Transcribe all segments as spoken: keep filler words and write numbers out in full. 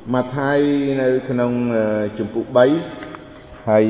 mà thay nơiក្នុងជំពូក3ហើយ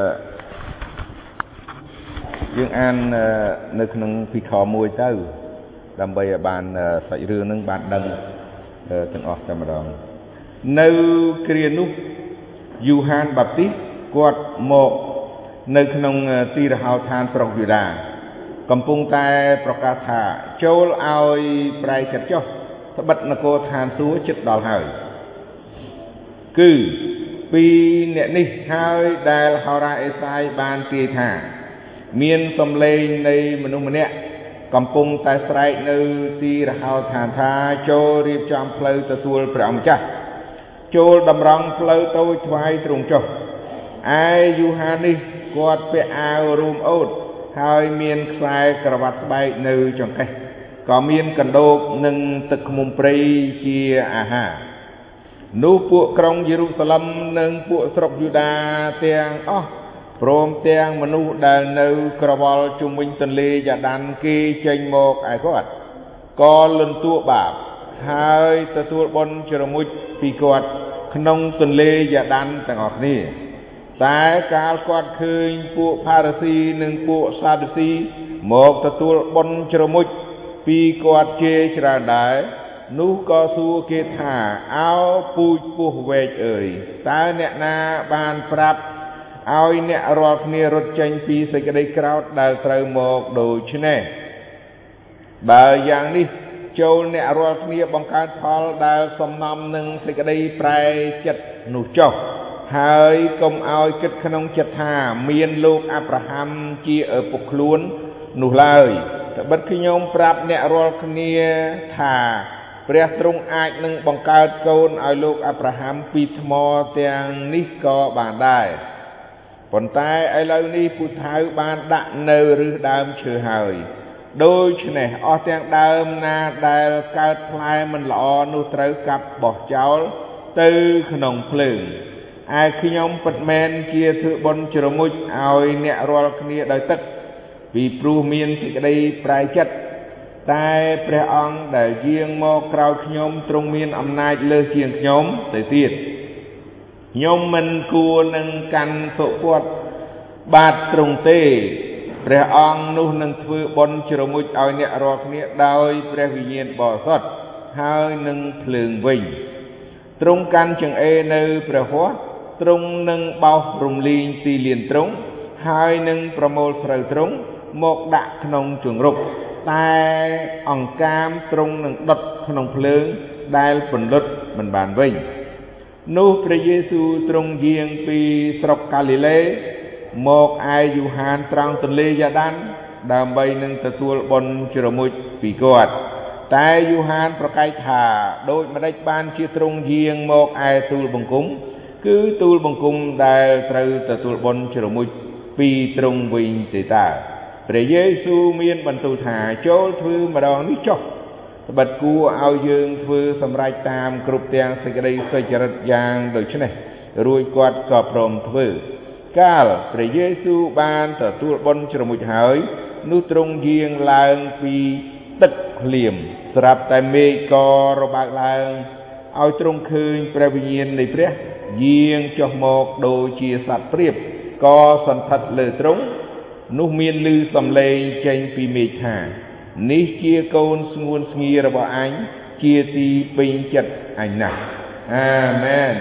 យើងអាននៅក្នុងពីខមួយទៅដើម្បីឲ្យបានសាច់រឿងនឹងបានដឹងទាំងអស់តែម្ដងនៅគ្រានោះយូហានបាប់ទីសគាត់មកនៅក្នុងទីរហោឋានស្រុកយូដាកំពុងតែប្រកាសថាចូលឲ្យប្រែចិត្តចុះត្បិតនគរឋានសួគ៌ជិតដល់ហើយគឺពីអ្នកនេះហើយដែលហោរាអេសាយបានទាយថាមានសំឡេងនៃមនុស្សម្នាក់កំពុងតែស្រែកនៅទីរហោឋានថាចូលរៀបចំផ្លូវទទួលព្រះអង្គម្ចាស់ចូលតម្រង់ផ្លូវតូចថ្វាយទ្រង់ចុះឯយូហាននេះគាត់ពាក់អាវរួមអូតហើយមានខ្សែក្រវ៉ាត់ស្បែកនៅចង្កេះក៏មានកណ្ដូបនិងទឹកឃ្មុំព្រៃជាអាហារនោះពួកក្រុងយេរូសាឡិមនិងពួកស្រុកយូដាទាំងអស់ព្រមទាំងមនុស្សដែលនៅក្រវល់ជុំវិញទន្លេយ៉ាដានគេចេញមកឯគាត់ក៏លន់តួបាបហើយទទួលបុណ្យជ្រមុជពីគាត់ក្នុងទន្លេយ៉ាដានទាំងអស់គ្នាតែកាលគាត់ឃើញពួកផារ៉ាស៊ីនិងពួកសាឌូស៊ីមកទទួលបុណ្យជ្រមុជពីគាត់ជាច្រើនដែរនោះក៏សួរគេថាអោពូជពោះវែកអើយតើអ្នកណាបានប្រាប់ឲ្យអ្នករាល់គ្នារត់ចេញពីសេចក្តីក្រោធដែលត្រូវមកដូច្នេះបើយ៉ាងនេះចូលអ្នករាល់គ្នាបង្កើតផលដែលសំណំនឹងសេចក្តីប្រែចិត្តនោះចុះហើយកុំឲ្យគិតក្នុងចិត្តថាមានលោកអាប់រ៉ាហាំជាឪពុកខ្លួននោះឡើយត្បិតខ្ញុំប្រាប់អ្នករាល់គ្នាថាព្រះទ្រង់អាចនឹងបង្កើតកូនឲ្យលោកអាប់រ៉ាហាំពីថ្មទាំងនេះក៏បានដែរប៉ុន្តែឥឡូវនេះពូថៅបានដាក់នៅឫសដើមឈើហើយដូច្នេះអស់ទាំងដើមណាដែលកើតផ្លែមិនល្អនោះត្រូវកាប់បោះចោលទៅក្នុងភ្លើងឯខ្ញុំពិតមែនជាធ្វើបុណ្យជ្រមុជឲ្យអ្នករាល់គ្នាដោយទឹកពីព្រោះមានសេចក្តីប្រែចិត្តតែព្រះអង្គដែលយាងមកក្រោយខ្ញុំទ្រង់មានអំណាចលើសជាងខ្ញុំទៅទៀតខ្ញុំមិនគួរនឹងកាន់សុពតបាទទ្រង់ទេព្រះអង្គនោះនឹងធ្វើបុណ្យជ្រមុជឲ្យអ្នករាល់គ្នាដោយព្រះវិញ្ញាណបរិសុទ្ធហើយនឹងភ្លើងវិញទ្រង់កាន់ចង្អេរនៅព្រះហស្ថទ្រង់នឹងបោសរំលីងទីលានទ្រង់ហើយនឹងប្រមូលស្រូវទ្រង់មកដាក់ក្នុងជង្រុកតែអង្កាមទ្រង់នឹងដុតក្នុងភ្លើងដែលពន្លត់មិនបានវិញនោះព្រះយេស៊ូវទ្រង់យាងពីស្រុកកាលីលេមកឯយូហានត្រង់ទន្លេយ៉ាដានដើម្បីនឹងទទួលបុណ្យជ្រមុជពីគាត់តែយូហានប្រកែកថាដូចម្ដេចបានជាទ្រង់យាងមកឯទូលបង្គំគឺទូលបង្គំដែលត្រូវទទួលបុណ្យជ្រមុជពីទ្រង់វិញទេតើព្រះយេស៊ូវមានបន្ទូលថាចូលធ្វើម្ដងនេះចុះត្បិតគួរឲ្យយើងធ្វើសម្រេចតាមគ្រប់ទាំងសេចក្តីសុចរិតយ៉ាងដូចនេះរួចគាត់ក៏ព្រមធ្វើកាលព្រះយេស៊ូវបានទទួលបុណ្យជ្រមុជហើយនោះទ្រង់យាងឡើងពីទឹកភ្លៀមស្រាប់តែមេឃក៏របើកឡើងឲ្យទ្រង់ឃើញព្រះវិញ្ញាណនៃព្រះយាងចុះមកដូចជាសត្វព្រាបក៏សន្ធិដ្ឋលើទ្រង់នោះមានឮសំឡេងចេញពីមេឃថានេះជាកូនស្ងួនស្ងៀររបស់អញជាទីពេញចិត្តអញណាស់អាមែន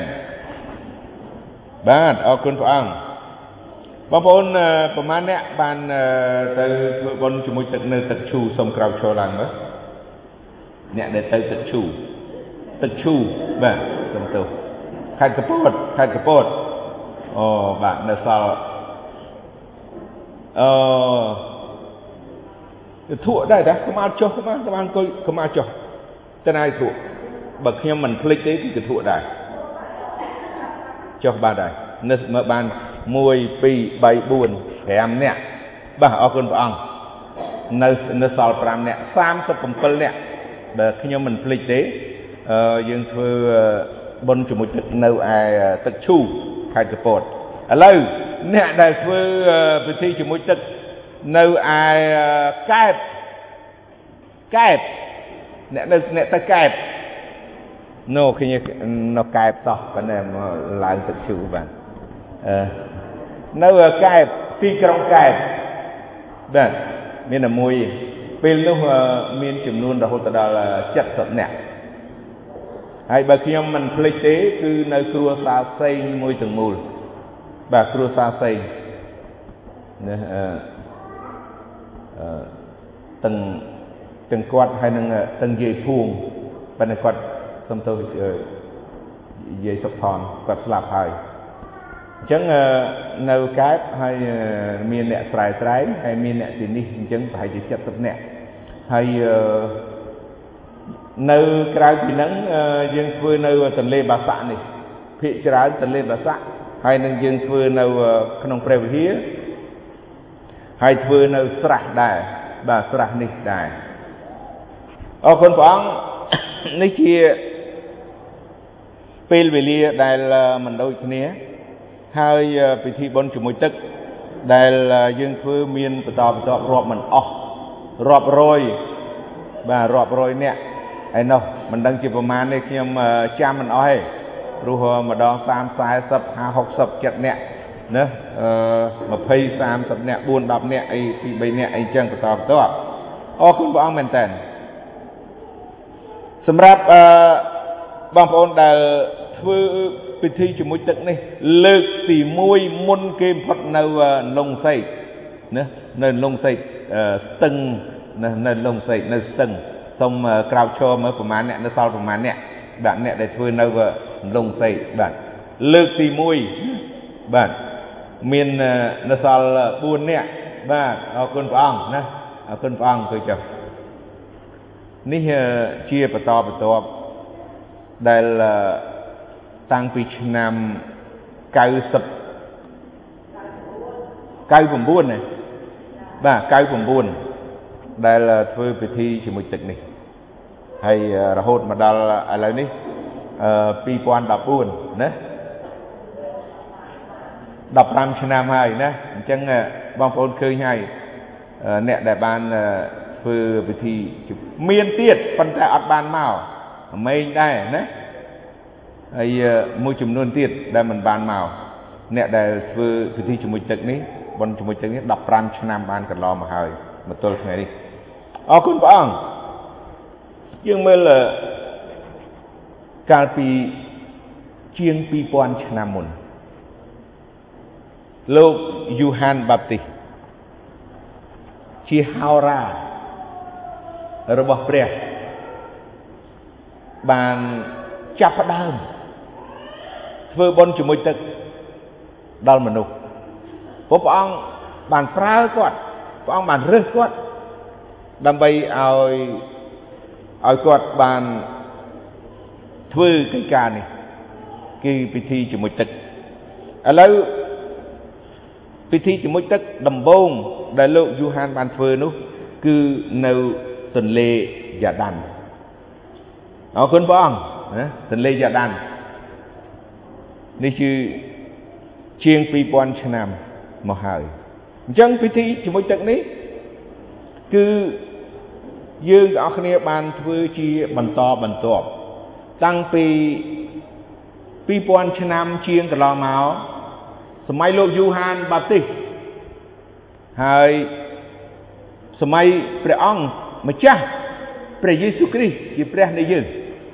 បាទអរគុណព្រះអង្គបងប្អូនប្រមាណអ្នកបានទៅធ្វើបុណ្យជាមួយទឹកនៅទឹកឈូសូមក្រោកឈរឡើងមើលអ្នកដែលទៅទឹកឈូទឹកឈូបាទសូមទោសខេត្តកពតខេត្តកពតអូបាទនៅសល់អឺធួដែរតាកុំឲ្យចុះកុំកុំអង្គុយកុំឲ្យចុះតើណាយធួបើខ្ញុំមិនភ្លេចទេគឺធួដែរចុះបាទដែរនឹកមើលបានមួយពីរបីបួនប្រាំនាក់បាទអរគុណព្រះអង្គនៅនៅសល់ប្រាំនាក់សាមសិបbảyនាក់បើខ្ញុំមិនភ្លេចទេអឺយើងធ្វើបុណ្យជាមួយទឹកនៅឯទឹកឈូខេត្តកពតឥឡូវអ្នកដែលធ្វើពិធីជាមួយទឹកនៅឯកែបកែបអ្នកនៅអ្នកទៅកែប no ឃើញនៅកែបតោះប៉ុន្តែឡើងទឹកជូរបាទអឺនៅកែបទីក្រុងកែបបាទមានតែមួយពេលនោះមានចំនួនរហូតដល់เจ็ดสิบនាក់ហើយបើខ្ញុំមិនភ្លេចទេគឺនៅគ្រួសារផ្សេងមួយទាំងមូលបាទគ្រួសារផ្សេងណាអឺអឺទាំងទាំងគាត់ហើយនឹងទាំងយាយភួងប៉ុន្តែគាត់សំទោសយាយសុខថនគាត់ស្លាប់ហើយអញ្ចឹងនៅកែបហើយមានអ្នកស្រែស្រែងហើយមានអ្នកទីនេះអញ្ចឹងប្រហែលជាเจ็ดสิบនាក់ហើយនៅក្រៅពីហ្នឹងយើងធ្វើនៅទន្លេបាសាក់នេះភាគច្រើនទន្លេបាសាក់ហើយនឹងយើងធ្វើនៅក្នុងព្រះវិហារហើយធ្វើនៅស្រះដែរបាទស្រះនេះដែរអរគុណព្រះអង្គនេះជាពេលវេលាដែលមិនដូចគ្នាហើយពិធីបុណ្យជាមួយទឹកដែលយើងធ្វើមានបន្តបន្តរាប់មិនអស់រាប់រយបាទរាប់រយនាក់ហើយនោះមិនដឹងជាប្រមាណទេខ្ញុំចាំមិនអស់ទេព្រោះម្ដងសាមสี่สิบห้าหกสิบเจ็ดនាក់ណាអឺยี่สิบ 30នាក់bốn10នាក់អីពីរនាក់អីចឹងបន្តបន្តអរគុណព្រះអង្គមែនតើសម្រាប់អឺបងប្អូនដែលធ្វើពិធីជាមួយទឹកនេះលើកទីមួយមុនគេផុតនៅលងសៃណានៅលងសៃស្ទឹងនៅលងសៃនៅស្ទឹងសូមក្រោកឈរមើលប្រមាណអ្នកនៅសល់ប្រមាណអ្នកបាទអ្នកដែលធ្វើនៅលងសៃបាទលើកទីមួយបាទមាននៅសល់bốnនាក់បាទអរគុណព្រះអង្គណាអរគុណព្រះអង្គគឺចុះនេះជាបន្តបន្ទាប់ដែលតាំងពីឆ្នាំ90 99ណាបាទ99ដែលធ្វើពិធីជាមួយទឹកនេះហើយរហូតមកដល់ឥឡូវនេះអឺ二零một四ណា15ឆ្នាំហើយណាអញ្ចឹងបងប្អូនឃើញហើយអ្នកដែលបានធ្វើពិធីមានទៀតប៉ុន្តែអត់បានមកម៉េងដែរណាហើយមួយចំនួនទៀតដែលមិនបានមកអ្នកដែលធ្វើពិធីជាមួយទឹកនេះបុណ្យជាមួយទឹកនេះ15ឆ្នាំបានកន្លងមកហើយមកទល់ថ្ងៃនេះអរគុណព្រះអង្គយើងមើលកាលពីជាងពីរពាន់ឆ្នាំមុនលោកយូហានបាប់ទីសជាហោរារបស់ព្រះបានចាប់ផ្ដើមធ្វើបុណ្យជាមួយទឹកដល់មនុស្សព្រោះព្រះអង្គបានប្រើគាត់ព្រះអង្គបានរើសគាត់ដើម្បីឲ្យឲ្យគាត់បានធ្វើកិច្ចការនេះគឺពិធីជាមួយទឹកឥឡូវពិធីជាមួយទឹកដំបូងដែលលោកយូហានបានធ្វើនោះគឺនៅទន្លេយ៉ាដានអរគុណព្រះអង្គណាទន្លេយ៉ាដាននេះគឺជាងពីរពាន់ឆ្នាំមកហើយអញ្ចឹងពិធីជាមួយទឹកនេះគឺយើងទាំងអស់គ្នាបានធ្វើជាបន្តបន្ទាប់តាំងពីពីរពាន់ឆ្នាំជាងកន្លងមកសម័យលោកយូហានបាប់ទីសហើយសម័យព្រះអង្គម្ចាស់ព្រះយេស៊ូវគ្រីស្ទជាព្រះនៃយើង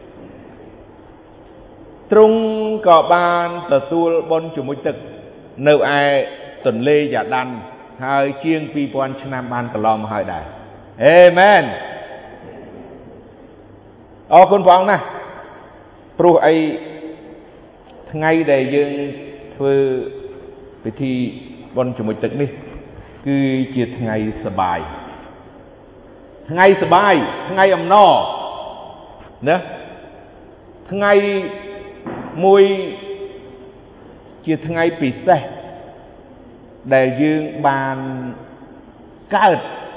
ទ្រង់ក៏បានទទួលបុណ្យជាមួយទឹកនៅឯទន្លេយ៉ាដានហើយជាងពីរពាន់ឆ្នាំបានកន្លងមកហើយដែរអេមែនអរគុណព្រះអង្គណាស់ព្រោះអីថ្ងៃដែលយើងធ្វើពិធីបុណ្យជាមួយទឹកនេះគឺជាថ្ងៃសប្បាយថ្ងៃសប្បាយថ្ងៃអំណរណាថ្ងៃមួយជាថ្ងៃពិសេសដែលយើងបានកើត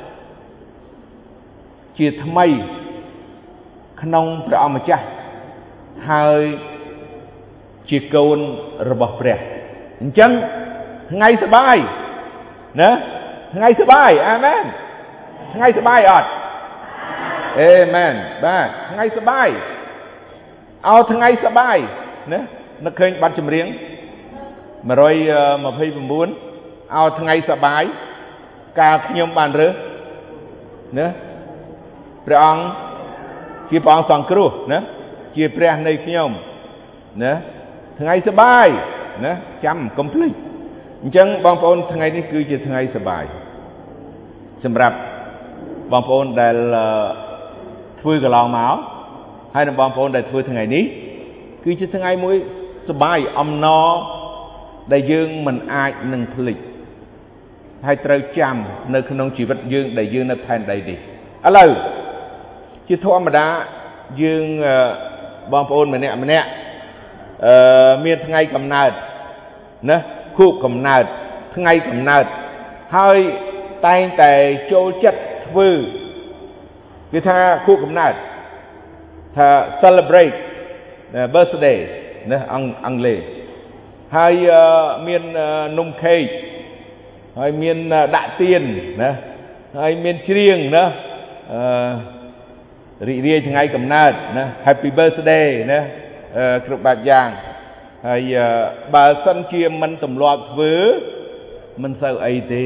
ជាថ្មីក្នុងព្រះអង្គម្ចាស់ហើយជាកូនរបស់ព្រះអញ្ចឹងថ្ងៃសប្បាយណាថ្ងៃសប្បាយអាមែនថ្ងៃសប្បាយអត់អេមែនបាទថ្ងៃសប្បាយ ao thằng ngày sắp bài nè nó khơi bắt chìm riêng mà rồi mà phê bốn ao thằng ngày sắp bài cả nhóm bàn rơ nèព្រះអង្គជាព្រះអង្គសង្គ្រោះណាជាព្រះនៃខ្ញុំណាថ្ងៃសប្បាយណាចាំកុំភ្លេចអញ្ចឹងបងប្អូនថ្ងៃនេះគឺជាថ្ងៃសប្បាយសម្រាប់បងប្អូនដែលធ្វើកន្លងមកហើយនិងបងប្អូនដែលធ្វើថ្ងៃនេះគឺជាថ្ងៃមួយសប្បាយអំណរដែលយើងមិនអាចនឹងភ្លេចហើយត្រូវចាំនៅក្នុងជីវិតយើងដែលយើងនៅផែនដីនេះឥឡូវជាធម្មតាយើងបងប្អូនម្នាក់ម្នាក់អឺមានថ្ងៃកំណើតណាខួបកំណើតថ្ងៃកំណើតហើយតែងតែចូលចិត្តធ្វើគេថាខួបកំណើតថា celebrate birthday ណាអង់អង់គ្លេសហើយមាននំខេកហើយមានដាក់ទៀនណាហើយមានច្រៀងណាអឺរីករាយថ្ងៃកំណើតណា Happy birthday ណាគ្រប់បែបយ៉ាងហើយបើសិនជាមិនទម្លាប់ធ្វើមិនសូវអីទេ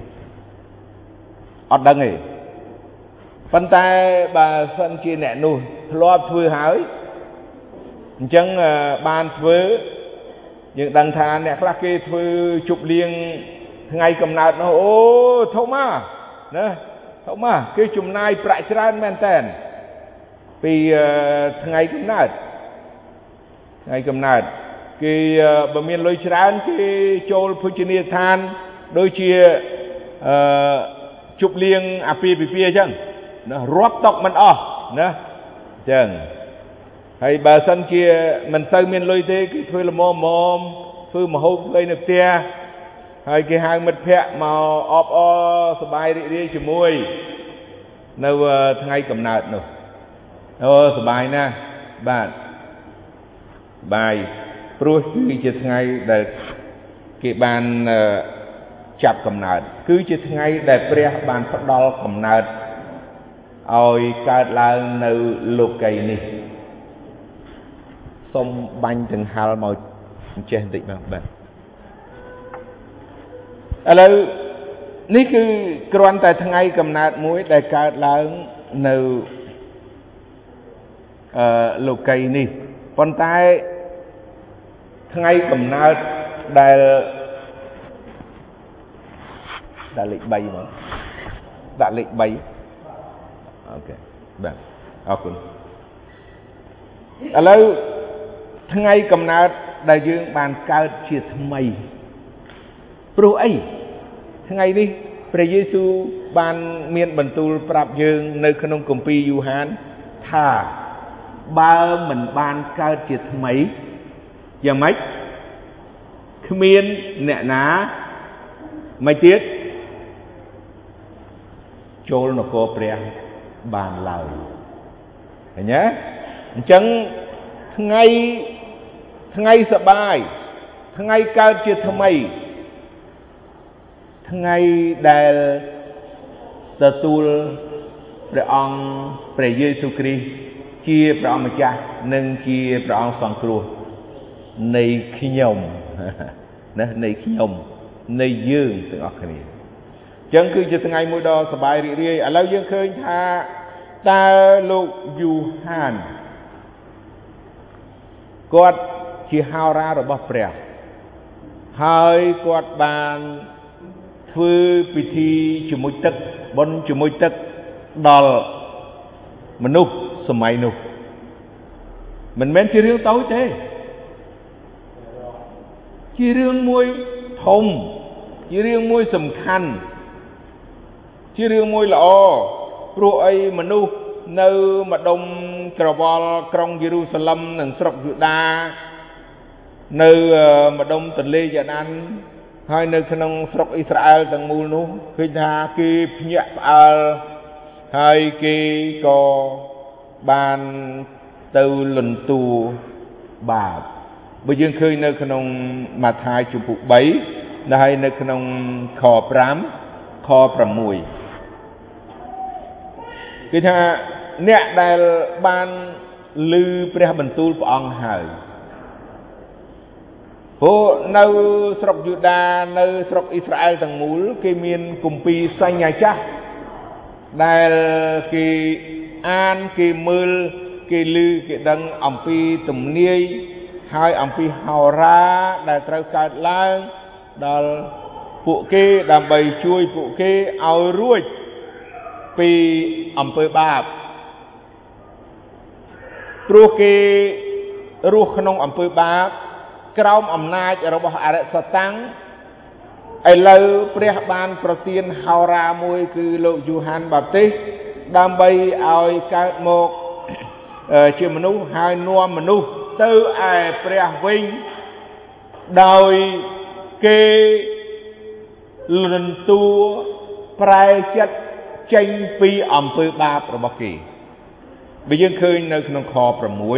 អត់ដឹងទេប៉ុន្តែបើសិនជាអ្នកនោះធ្លាប់ធ្វើហើយអញ្ចឹងបានធ្វើយើងដឹងថាអ្នកខ្លះគេធ្វើជប់លៀងថ្ងៃកំណើតនោះអូធំណាណាធំណាគេចំណាយប្រាក់ច្រើនមែនតើពីថ្ងៃកំណើតថ្ងៃកំណើតគេបើមានលុយច្រើនគេចូលភោជនីយដ្ឋានដូចជាអឺជប់លៀងអាពាហ៍ពិពាហ៍អញ្ចឹងណារាប់តុកមិនអស់ណាអញ្ចឹងហើយបើសិនជាមិនសូវមានលុយទេគេធ្វើល្មមៗធ្វើម្ហូបធ្វើនៅផ្ទះហើយគេហៅមិត្តភ័ក្តិមកអបអរសប្បាយរីករាយជាមួយនៅថ្ងៃកំណើតនោះអូសប្បាយណាស់បាទបាយព្រោះគឺជាថ្ងៃដែលគេបានចាប់កំណើតគឺជាថ្ងៃដែលព្រះបានផ្ដល់កំណើតឲ្យកើតឡើងនៅលោកីនេះសូមបាញ់ទាំងហាល់មកចេះបន្តិចមកបាទឥឡូវនេះគឺគ្រាន់តែថ្ងៃកំណើតមួយដែលកើតឡើងនៅអឺលោកីនេះប៉ុន្តែថ្ងៃកំណើតដែលដាក់លេខបីមកដាក់លេខបីអូខេបាទអរគុណឥឡូវថ្ងៃកំណើតដែលយើងបានកើតជាថ្មីព្រោះអីថ្ងៃនេះព្រះយេស៊ូវបានមានបន្ទូលប្រាប់យើងនៅក្នុងគម្ពីរយូហានថាបើមិនបានកើតជាថ្មីយ៉ាងម៉េចគ្មានអ្នកណាមិនទៀតចូលនគរព្រះបានឡើយឃើញទេអញ្ចឹងថ្ងៃថ្ងៃសប្បាយថ្ងៃកើតជាថ្មីថ្ងៃដែលទទួលព្រះអង្គព្រះយេស៊ូវគ្រីស្ទជាព្រះអង្គម្ចាស់និងជាព្រះអង្គសង្គ្រោះនៃខ្ញុំណានៃខ្ញុំនៃយើងទាំងអស់គ្នាអញ្ចឹងគឺជាថ្ងៃមួយដ៏សប្បាយរីករាយឥឡូវយើងឃើញថាតើលោកយូហានគាត់ជាហោរារបស់ព្រះហើយគាត់បានធ្វើពិធីជាមួយទឹកបុណ្យជាមួយទឹកដល់មនុស្សសម័យនោះមិនមែនជារឿងតូចទេជារឿងមួយធំជារឿងមួយសំខាន់ជារឿងមួយល្អព្រោះអីមនុស្សនៅម្ដុំក្រវល់ក្រុងយេរូសាឡឹមនិងស្រុកយូដានៅម្ដុំទន្លេយ៉ាដានហើយនៅក្នុងស្រុកអ៊ីស្រាអែលទាំងមូលនោះឃើញថាគេភ្ញាក់ផ្អើលហើយគេក៏បានទៅលន់តួបាបបើយើងឃើញនៅក្នុងម៉ាថាយជំពូកបីហើយនៅក្នុងខប្រាំខប្រាំមួយគឺថាអ្នកដែលបានលឺព្រះបន្ទូលព្រះអង្គហើយព្រោះនៅស្រុកយូដានៅស្រុកអ៊ីស្រាអែលទាំងមូលគេមានគម្ពីរសញ្ញាចាស់ដែលគេអានគេមើលគេឮគេដឹងអំពីទំនាយហើយអំពីហោរាដែលត្រូវកើតឡើងដល់ពួកគេដើម្បីជួយពួកគេឲ្យរួចពីអំពើបាបព្រោះគេរស់ក្នុងអំពើបាបក្រោមអំណាចរបស់អរិយសតាំងឥឡូវព្រះបានប្រទានហោរាមួយគឺលោកយូហានបាប់ទីសដើម្បីឲ្យកើតមកជាមនុស្សហើយនាំមនុស្សទៅឯព្រះវិញដោយគេលន់តួប្រែចិត្តចេញពីអំពើបាបរបស់គេបើយើងឃើញនៅក្នុងខប្រាំមួយ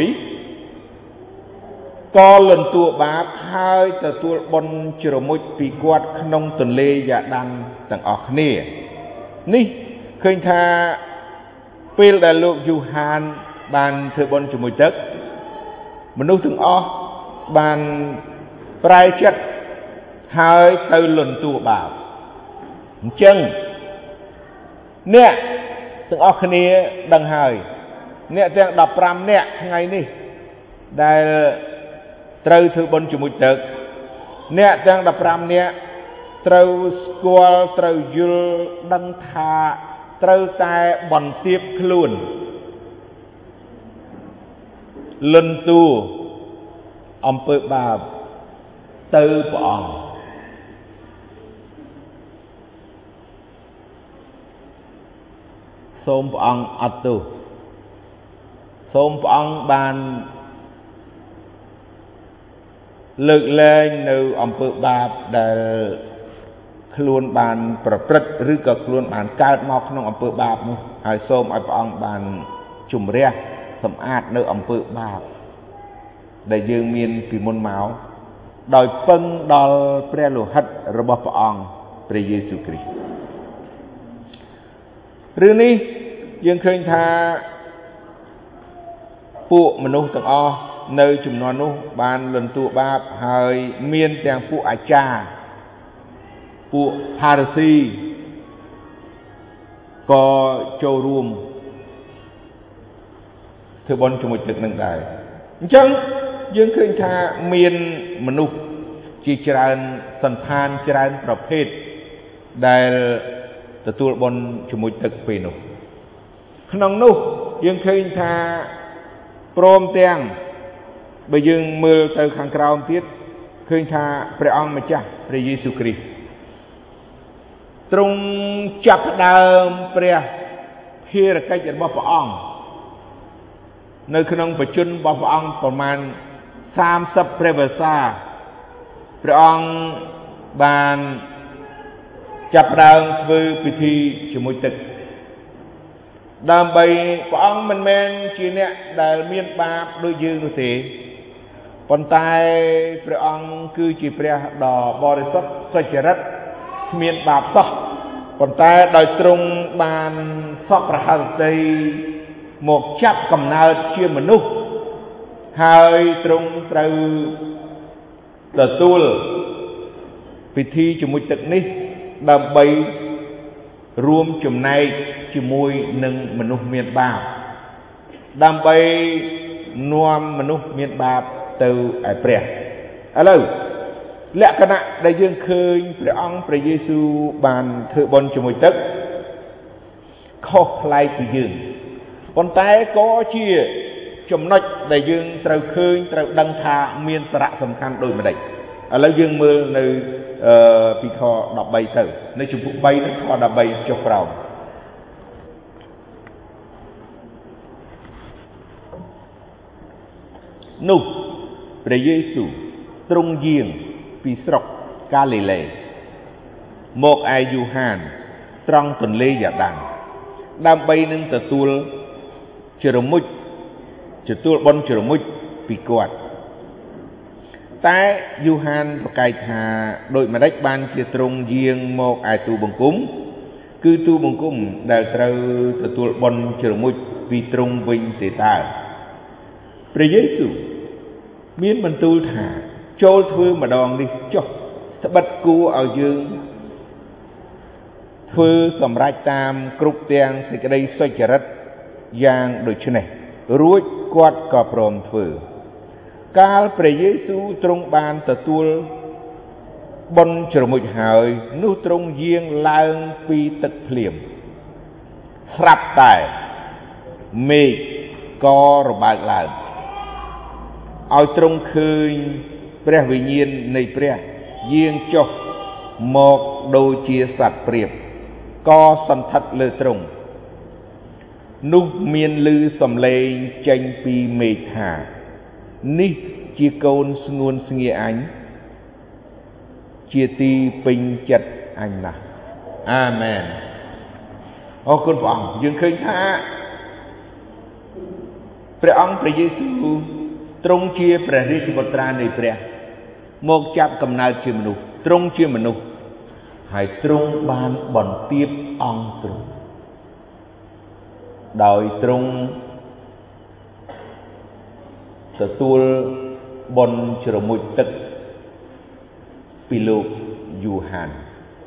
ក៏លន់តួបាបហើយទទួលបុណ្យជ្រមុជពីគាត់ក្នុងទន្លេយ៉ាដានទាំងអស់គ្នានេះឃើញថាពេលដែលលោកយូហានបានធ្វើបុណ្យជ្រមុជទឹកមនុស្សទាំងអស់បានប្រែចិត្តហើយទៅលន់តួបាបអញ្ចឹងអ្នកទាំងអស់គ្នាដឹងហើយអ្នកទាំងដប់ប្រាំនាក់ថ្ងៃនេះដែលត្រូវធ្វើបុណ្យជ្រមុជទឹកអ្នកទាំងដប់ប្រាំនាក់ត្រូវស្គាល់ត្រូវយល់ដឹងថាត្រូវតែបន្ទាបខ្លួនលន់តួអំពើបាបទៅព្រះអង្គសូមព្រះអង្គអត់ទោសសូមព្រះអង្គបានលើកលែងនៅអំពើបាបដែលខ្លួនបានប្រព្រឹត្តឬក៏ខ្លួនបានកើតមកក្នុងអំពើបាបនោះហើយសូមឲ្យព្រះអង្គបានជំរះសម្អាតនៅអំពើបាបដែលយើងមានពីមុនមកដោយពឹងដល់ព្រះលោហិតរបស់ព្រះអង្គព្រះយេស៊ូវគ្រីស្ទរឿងនេះយើងឃើញថាពួកមនុស្សទាំងអស់នៅជំនាន់នោះបានលន់តួបាបហើយមានទាំងពួកអាចារ្យពួកផារីស៊ីក៏ចូលរួមធ្វើបុណ្យជ្រមុជទឹកនឹងដែរអញ្ចឹងយើងឃើញថាមានមនុស្សជាច្រើនសន្តានច្រើនប្រភេទដែលទទួលបុណ្យជ្រមុជទឹកពេលនោះក្នុងនោះយើងឃើញថាព្រមទាំងបើយើងមើលទៅខាងក្រោមទៀតឃើញថាព្រះអង្គម្ចាស់ព្រះយេស៊ូវគ្រីស្ទទ្រង់ចាប់ផ្ដើមព្រះភារកិច្ចរបស់ព្រះអង្គនៅក្នុងបជនរបស់ព្រះអង្គប្រមាណសាមសិបព្រះវស្សាព្រះអង្គបានចាប់ផ្ដើមធ្វើពិធីជ្រមុជទឹកដើម្បីព្រះអង្គមិនមែនជាអ្នកដែលមានបាបដូចយើងនោះទេប៉ុន្តែព្រះអង្គគឺជាព្រះដ៏បរិសុទ្ធសុចរិតគ្មានបាបសោះប៉ុន្តែដោយទ្រង់បានសពរហឫទ័យមកចាប់កំណើតជាមនុស្សហើយទ្រង់ត្រូវទទួលពិធីជ្រមុជទឹកនេះដើម្បីរួមចំណែកជាមួយនឹងមនុស្សមានបាបដើម្បីនាំមនុស្សមានបាបទៅឯព្រះឥឡូវលក្ខណៈដែលយើងឃើញព្រះអង្គព្រះយេស៊ូវបានធ្វើបុណ្យជ្រមុជទឹកខុសប្លែកពីយើងប៉ុន្តែក៏ជាចំណុចដែលយើងត្រូវឃើញត្រូវដឹងថាមានសារៈសំខាន់ដូចម្ដេចឥឡូវយើងមើលនៅអឺពីខដប់បីទៅនៅជំពូកបីនឹងខដប់បីចុះក្រោមនោះព្រះយេស៊ូវទ្រង់យាងពីស្រុកកាលីលេមកឯយូហានត្រង់ទន្លេយ៉ាដានដើម្បីនឹងទទួលជ្រមុជទទួលបុណ្យជ្រមុជពីគាត់តែយូហានប្រកែកថាដូចម្ដេចបានជាទ្រង់យាងមកឯទូបង្គំគឺទូបង្គំដែលត្រូវទទួលបុណ្យជ្រមុជពីទ្រង់វិញទេតើព្រះយេស៊ូវមានបន្ទូលថាចូលធ្វើម្ដងនេះចុះត្បិតគួរឲ្យយើងធ្វើសម្រេចតាមគ្រប់ទាំងសេចក្តីសុចរិតយ៉ាងដូចនេះរួចគាត់ក៏ព្រមធ្វើកាលព្រះយេស៊ូវទ្រង់បានទទួលបុណ្យជ្រមុជហើយនោះទ្រង់យាងឡើងពីទឹកភ្លៀងស្រាប់តែមេឃក៏របើកឡើងឲ្យទ្រង់ឃើញព្រះវិញ្ញាណនៃព្រះយាងចុះមកដូចជាសត្វព្រាបក៏សន្ធិដ្ឋលើទ្រង់នោះមានឮសំឡេងចេញពីមេឃថានេះជាកូនស្ងួនស្ងៀអញជាទីពេញចិត្តអញណាស់អាមែនអរគុណព្រះអង្គយើងឃើញថាព្រះអង្គព្រះយេស៊ូវទ្រង់ជាព្រះរាជបុត្រានៃព្រះមកចាប់កំណើតជាមនុស្សទ្រង់ជាមនុស្សហើយទ្រង់បានបន្ទាបអង្គទ្រង់ដោយទ្រង់ទទួលបុណ្យជ្រមុជទឹកពីលោកយូហាន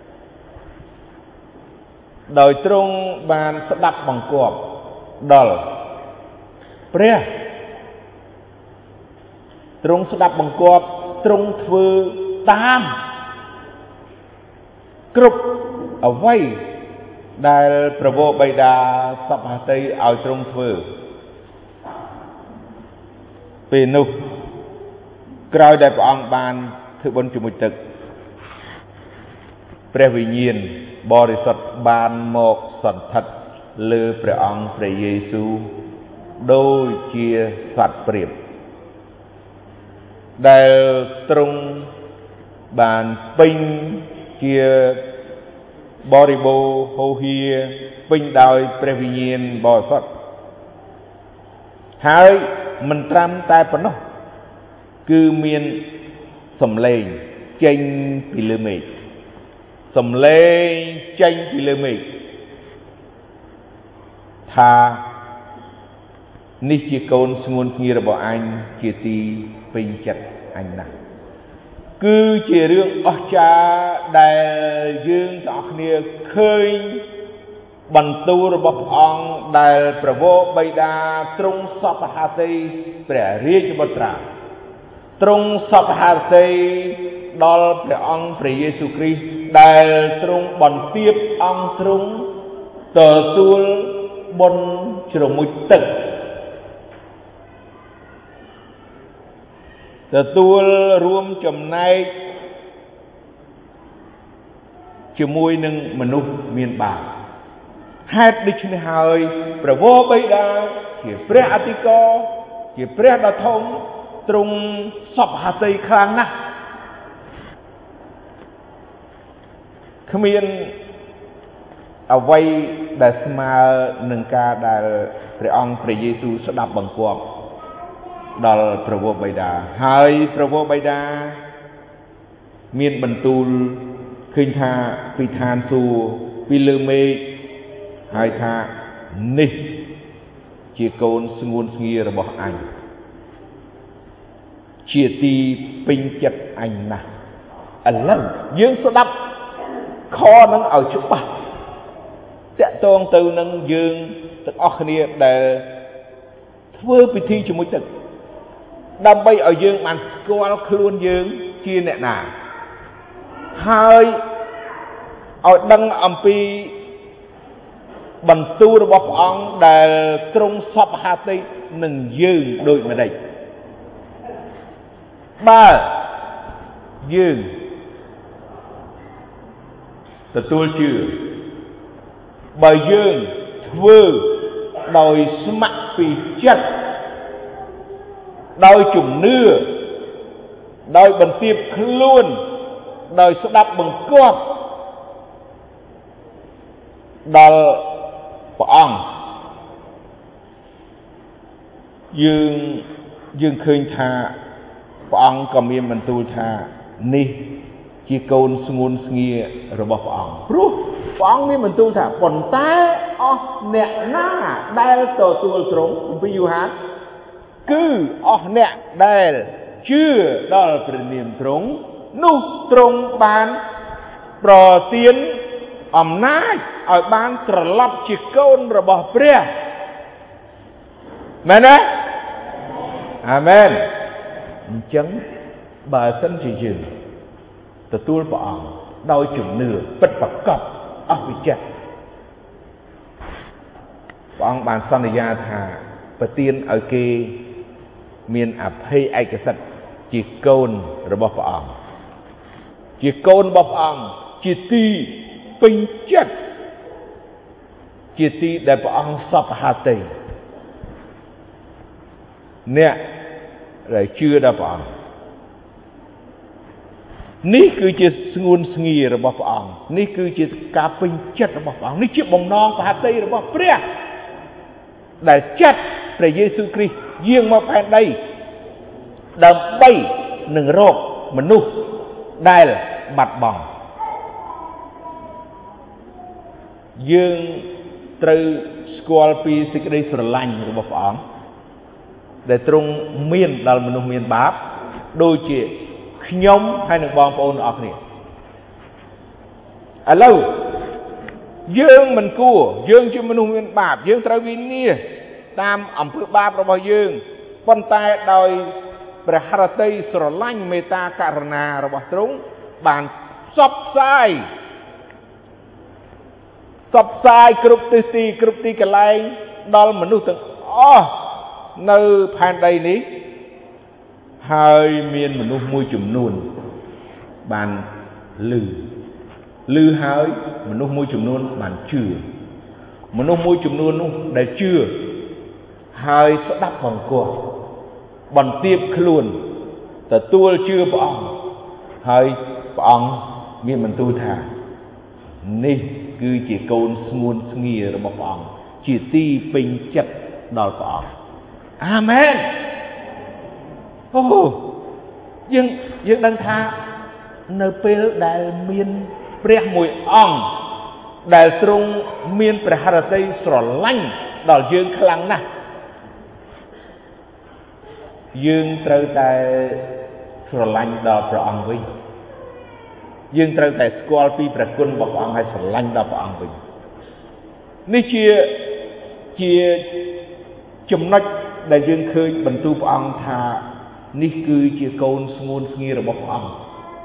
ដោយទ្រង់បានស្ដាប់បង្គាប់ដល់ព្រះទ្រង់ស្ដាប់បង្គាប់ទ្រង់ធ្វើតាមគ្រប់អ្វីដែលព្រះវរបិតាសព្វហត្ថីឲ្យទ្រង់ធ្វើពេលនោះក្រោយដែលព្រះអង្គបានធ្វើបុណ្យជ្រមុជទឹកព្រះវិញ្ញាណបរិសុទ្ធបានមកសន្ធិដ្ឋលើព្រះអង្គព្រះយេស៊ូវដូចជាសត្វព្រាបដែលទ្រង់បានពេញជាបរិបូរណ៍ហូរហៀពេញដោយព្រះវិញ្ញាណបរិសុទ្ធហើយមិនត្រឹមតែប៉ុណ្ណោះគឺមានសំឡេងចេញពីលើមេឃសំឡេងចេញពីលើមេឃថានេះជាកូនស្ងួនស្ងៀរបស់អញជាទីពេញចិត្តអញណាស់គឺជារឿងអស្ចារ្យដែលយើងទាំងអស់គ្នាឃើញបន្ទូលរបស់ព្រះអង្គដែលព្រះវរបិតាទ្រង់សព្វហត្ថីព្រះរាជបុត្រាទ្រង់សព្វហត្ថីដល់ព្រះអង្គព្រះយេស៊ូវគ្រីស្ទដែលទ្រង់បន្ទាបអង្គទ្រង់ទទួលបុណ្យជ្រមុជទឹកទទួលរួមចំណែកជាមួយនឹងមនុស្សមានបាបហេតុដូច្នេះហើយព្រះវរបិតាជាព្រះអធិការជាព្រះដ៏ធំទ្រង់សព្វហត្ថីខ្លាំងណាស់គ្មានអ្វីដែលស្មើនឹងការដែលព្រះអង្គព្រះយេស៊ូវស្ដាប់បង្គាប់ដល់ព្រះវរបិតាហើយព្រះវរបិតាមានបន្ទូលឃើញថាពីឋានសួគ៌ពីលើមេឃហើយថានេះជាកូនស្ងួនស្ងៀរបស់អញជាទីពេញចិត្តអញណាស់ឥឡូវយើងស្ដាប់ខនឹងឲ្យច្បាស់តាក់ទងទៅនឹងយើងទាំងអស់គ្នាដែលធ្វើពិធីជាមួយទឹកដើម្បីឲ្យយើងបានស្គាល់ខ្លួនយើងជាអ្នកណាហើយឲ្យដឹងអំពីបន្ទូលរបស់ព្រះអង្គដែលទ្រង់សព្វហត្ថីនឹងយើងដូចម្ដេចបើយើងទទួលជឿបើយើងធ្វើដោយស្ម័គ្រពីចិត្តដោយជំនឿដោយបន្ទាបខ្លួនដោយស្ដាប់បង្គាប់ដល់ព្រះអង្គយើងយើងឃើញថាព្រះអង្គក៏មានបន្ទូលថានេះជាកូនស្ងួនស្ងៀរបស់ព្រះអង្គព្រោះព្រះអង្គមានបន្ទូលថាប៉ុន្តែអស់អ្នកណាដែលទទួលទ្រង់ពីយូហាន cứ ở nè đây chưa đó là phần niệm trống nu trống ban pro tiến ẩm nát ở ban trở lập chỉ côn rồi bỏ bia mẹ nè amen chẳng bà sân chỉ dừng từ tôi bỏ đôi chừng nửa bất bạc cọp ở vị chết ông bàn son gia thà và tiên ở kia miền áp hay ai cái sạch chỉ côn rồi bỏ ông chỉ côn bỏ ông chỉ ti bình chất chỉ ti để bỏ ông sập hạt tì nè rồi chưa đã bỏ ní cứ chỉ nguồn nghi rồi bỏ ông ní cứ chỉ cả bình chất rồi bỏ ông ní chỉ bồng non và hạt tì rồi bỏ bia để chất để Giêsu Christ riêng mà phải đây đầm bay nâng rộp mà nu đây là bạt bỏng dương từ school pi sĩ đây sửa lành rồi bỏ ông để trung miền đal mình miền báp đôi chị nhóm hay nâng bom ôn ở này à lâu dương mình cua dương cho mình miền báp dương trai viên nia tam ẩm phước báp rồi bao dương con tay đòi bè hà tây sửa lành meta karana rồi bao trung bàn sắp sai sắp sai cướp tì tì cướp tì cái lai đal mình nuôi từng oh nơi phan đây ní hơi miền mình nuôi môi chùm nuôn bàn lư lư hơi mình nuôi môi chùm nuôn bàn chưa mình nuôi môi chùm nuôn để chưa hơi sẽ đắp bằng cua bằng tiếp luônแต่ตัวchưa bỏ hơi bỏ miền mình tu thàนี่คือchỉ câu nguồn nghề rồi bỏ chỉ ti bình chất đòi bỏ amen ô nhưng nhưng đang tha nơi pel đại miền pre mùi ong đại trung miền pre hà tây sờ lanh đòi dương khăng nè dương trời tại sờ lanh đòi pre ong với dương trời tại school pi pre quân bọc ong hay sờ lanh đòi pre ong với ní chia chia chấm nách đại dương khơi bần tu pre ong tha ní cứ chia côn nguồn nghi rồi bọc ong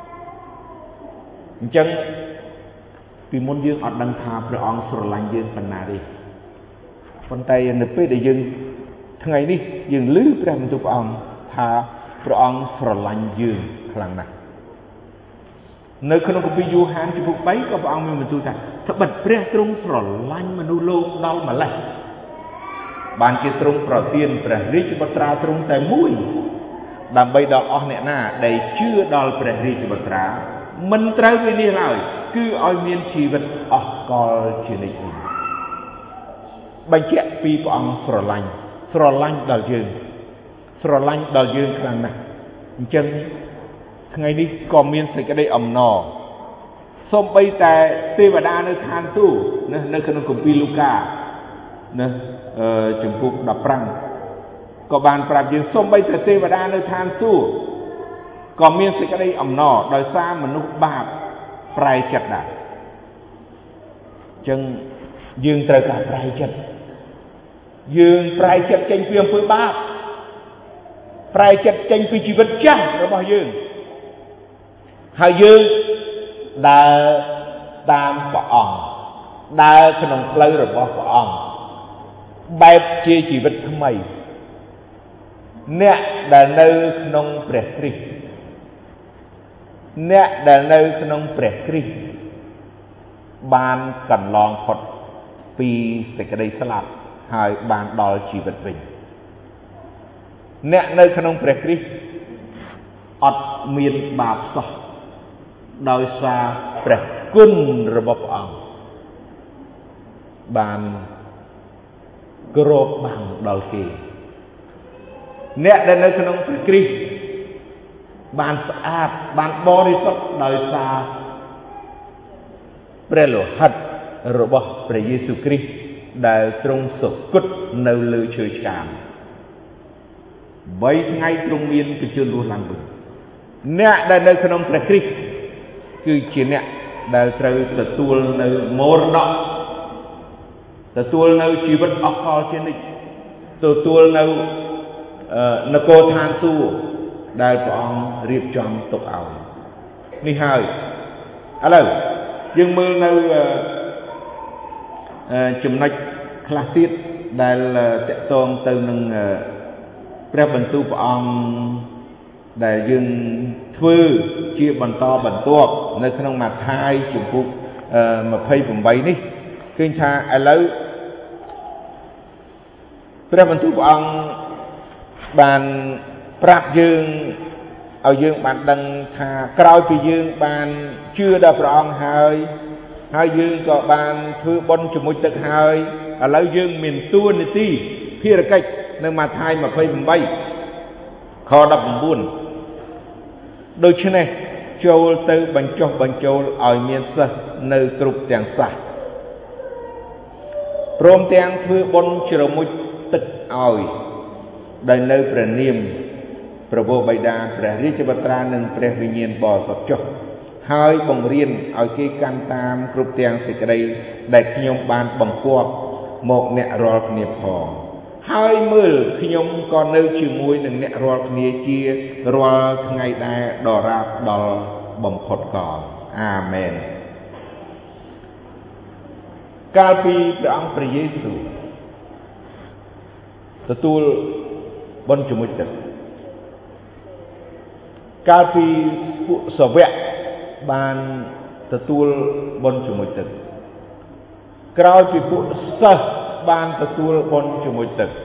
chẳng vì môn dương ở đằng thà pre ong sờ lanh dương phần nào đi phần tay nếp để dương ngày đi dương lứ pre bần tu pre ong thà pre ong sờ lanh dương khăng nè nơi khôn có ví dụ hán chỉ buộc bấy có ông mình tu ta thật bật pre trung sờ lanh mà nu lô đau mà lại bàn kia trung pro tiên pre rít cho bát ra trung tại mũi đam bay đỏ ở nè na đầy chưa đòi pre rít cho bát ra mình trái về đi lại cứ oi miên chi vật ở coi chuyện này bánh chẹt pi của ông sờ lanh sờ lanh đòi dương sờ lanh đòi dương khăng nè chân ngày đi còn miên sẽ cái đây ẩm nò xong bây tại tê và đa nơi than tu nơi khăn cùng pi luca nơi chừng phục đập răng có bàn prab dương xong bây tại tê và đa nơi than tu còn miên sẽ cái đây ẩm nò đời xa mà nút bạc prai chặt đã chân dương trời cả prai chặt dương prai chặt tranh phiên với bác prai chặt tranh phi chỉ vật chắc rồi bao dương hai dương đã tam bỏ ong đã khăn ông plei rồi bỏ ong bài chia chỉ vật thâm mày nè đã nơi khăn ông bẹt kri nè đã nơi khăn ông bẹt kri ban cần lòng phật pi sẽ cái đây sắp hai ban đòi chỉ vật bình nè nơi khăn ông bẹt kri ọt miền bạc sọ đòi xa bẹt quân rồi bỏ ong bàn gồm bằng đòi kì nè đến nơi khăn ông bẹt kri bàn sạch bàn bò đi sọt đòi xa bẹt lộ hạt rồi bỏ bẹt Giêsu Christ đại trung sụp cút nâu lưu chơi chạm បីថ្ងៃទ្រង់មានបញ្ជូនរស់ឡើងវិញអ្នកដែលនៅក្នុងព្រះគ្រីស្ទគឺជាអ្នកដែលត្រូវទទួលនៅមរតកទទួលនៅជីវិតអកលជានិច្ចទទួលនៅនគរឋានសួគ៌ដែលព្រះអង្គរៀបចំទុកឲ្យនេះហើយឥឡូវយើងមើលនៅចំណុចខ្លះទៀតដែលតកតងទៅនឹងព្រះបន្ទូលព្រះអង្គដែលយើងធ្វើជាបន្តបន្ទាប់នៅក្នុងម៉ាថាយជំពូកยี่สิบแปดនេះឃើញថាឥឡូវព្រះបន្ទូលព្រះអង្គបានប្រាប់យើងឲ្យយើងបានដឹងថាក្រោយពីយើងបានជឿដល់ព្រះអង្គហើយហើយយើងក៏បានធ្វើបុណ្យជាមួយទឹកហើយឥឡូវយើងមានតួនាទីភារកិច្ចនៅម៉ាថាយยี่สิบแปดខដប់៩ដូច្នេះចូលទៅបញ្ចុះបញ្ចូលឲ្យមានសិស្សនៅគ្រប់ទាំងសាសព្រមទាំងធ្វើបុណ្យជ្រមុជទឹកឲ្យដែលនៅព្រះនាមព្រះវរបិតាព្រះរាជបុត្រានិងព្រះវិញ្ញាណបរិសុទ្ធចុះហើយបង្រៀនឲ្យគេកាន់តាមគ្រប់ទាំងសេចក្តីដែលខ្ញុំបានបង្គាប់មកអ្នករាល់គ្នាផងហើយមើលខ្ញុំក៏នៅជាមួយនឹងអ្នករាល់គ្នាជារាល់ថ្ងៃដែរដរាបដល់បំផុតកលអាមែនកាលពីព្រះអង្គព្រះយេស៊ូវទទួលបុណ្យជំនុំទឹកកាលពីពួកសាវកបានទទួលបុណ្យជំនុំទឹកក្រោយពីពួកសិស្សបានទទួលបុណ្យជំនុំទឹក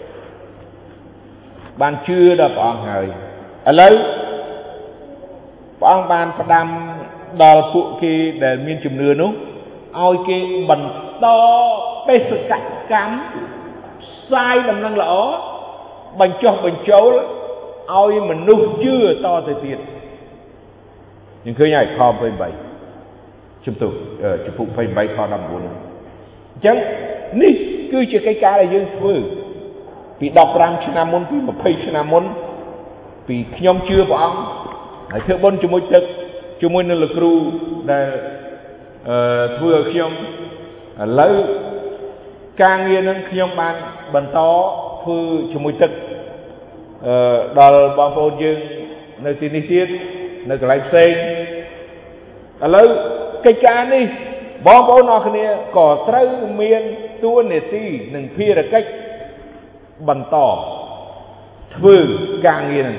បានជឿដល់ព្រះអង្គហើយឥឡូវព្រះអង្គបានផ្ដាំដល់ពួកគេដែលមានជំនឿនោះឲ្យគេបន្តបេសកកម្មផ្សាយដំណឹងល្អបញ្ចុះបញ្ចូលឲ្យមនុស្សជឿតទៅទៀតយើងឃើញហើយខยี่สิบแปดជំទូជំពូកยี่สิบแปดខដប់៩អញ្ចឹងនេះគឺជាកិច្ចការដែលយើងធ្វើពីដប់ប្រាំឆ្នាំមុនពីยี่สิบឆ្នាំមុនពីខ្ញុំជឿព្រះអង្គហើយធ្វើបុណ្យជាមួយទឹកជាមួយនឹងលោកគ្រូដែលអឺធ្វើឲ្យខ្ញុំឥឡូវការងារនឹងខ្ញុំបានបន្តធ្វើជាមួយទឹកអឺដល់បងប្អូនយើងនៅទីនេះទៀតនៅកន្លែងផ្សេងឥឡូវកិច្ចការនេះបងប្អូនអរគ្នាក៏ត្រូវមានតួនាទីនិងភារកិច្ចបន្តធ្វើការងារនឹង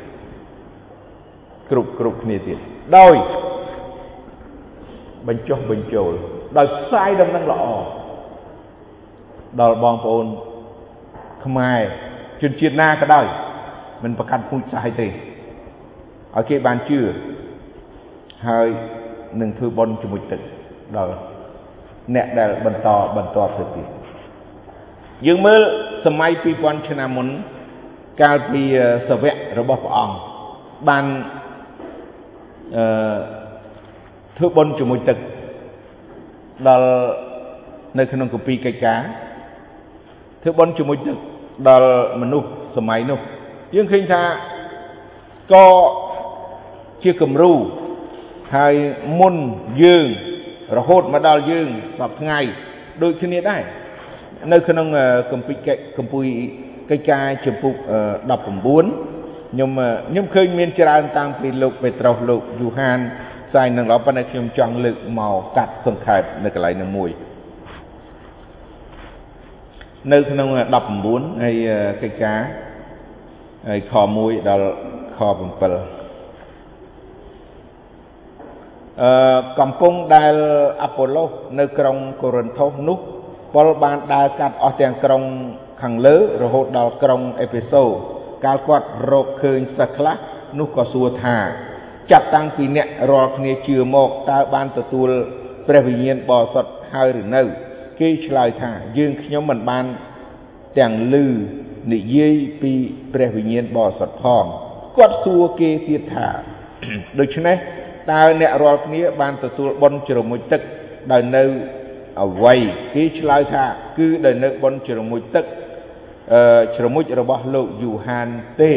គ្រប់គ្រប់គ្នាទៀតដោយបញ្ចុះបញ្ចូលដោយផ្សាយដំណឹងល្អដល់បងប្អូនខ្មែរជនជាតិណាក៏ដោយមិនប្រកាន់ពូជសាសន៍ទេឲ្យគេបានជឿហើយនឹងធ្វើបុណ្យជាមួយទឹកដល់អ្នកដែលបន្តបន្តទៅទៀតយើងមើលសម័យពីរពាន់ឆ្នាំមុនកាលពីសាវករបស់ព្រះអង្គបានអឺធ្វើបុណ្យជាមួយទឹកដល់នៅក្នុងគម្ពីរកិច្ចការធ្វើបុណ្យជាមួយទឹកដល់មនុស្សសម័យនោះយើងឃើញថាក៏ជាគំរូហើយមុនយើងរហូតមកដល់យើងសពថ្ងៃដូចគ្នាដែរនៅក្នុងគម្ពីរគម្ពីរកិច្ចការជំពូកដប់៩ខ្ញុំខ្ញុំឃើញមានច្រើនតាំងពីលោកពេត្រុសលោកយូហានផ្សាយនឹងល្អប៉ុន្តែខ្ញុំចង់លើកមកកាត់សង្ខេបនៅកន្លែងនោះមួយនៅក្នុងដប់៩ហើយកិច្ចការហើយខមួយដល់ខ៧អឺកំពុងដែលអាប៉ូឡូសនៅក្រុងកូរិនថូសនោះប៉ុលបានដើរកាត់អស់ទាំងក្រុងខាងលើរហូតដល់ក្រុងអេផេសូកាលគាត់រកឃើញសិស្សខ្លះនោះក៏សួរថាចាប់តាំងពីអ្នករាល់គ្នាជឿមកតើបានទទួលព្រះវិញ្ញាណបរិសុទ្ធហើយឬនៅគេឆ្លើយថាយើងខ្ញុំមិនបានទាំងឮនិយាយពីព្រះវិញ្ញាណបរិសុទ្ធផងគាត់សួរគេទៀតថាដូច្នេះតើអ្នករាល់គ្នាបានទទួលបុណ្យជ្រមុជទឹកដោយនៅអ្វីគេឆ្លើយថាគឺដោយនៅបុណ្យជ្រមុជទឹកជ្រមុជរបស់លោកយូហានទេ